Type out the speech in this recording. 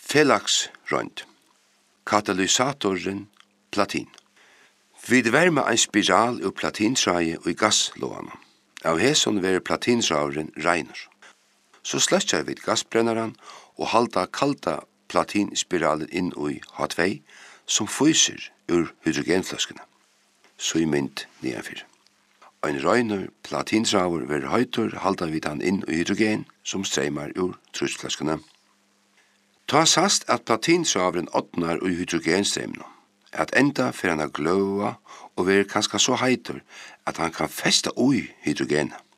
Felagsrønd. Katalysatoren platin. Vi verma ein spiral ur platintræi og i gasslåana. Av heson verer platintræuren reiner. Så sløtjar vi gassbrennaran og halda kalda platinspiralen inn i H2 som fyser ur hydrogenflaskene. Så i mynd nedanfyr. Ein reiner platintræur verer høytur halda vi han inn i hydrogen som streimar ur trusflaskene. Ta sast at platintræuren åtnar i hydrogenstreimene. At enda for han gløa og verer kanskje så heitur at han kan festa ui hydrogenet.